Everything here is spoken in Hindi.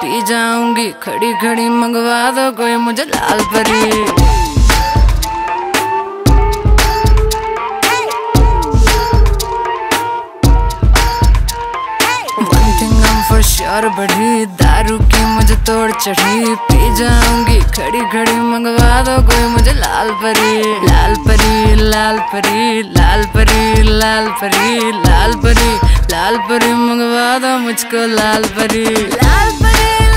पी जाऊंगी खड़ी खड़ी, मंगवा दो कोई मुझे लाल परी। श्योर बढ़ी दारू की मुझे तोड़ चढ़ी, पी जाऊंगी खड़ी खड़ी, मंगवा दो कोई मुझे लाल परी। लाल परी लाल परी लाल परी लाल परी लाल परी लाल परी, मंगवा दो मुझको लाल परी। लाल परी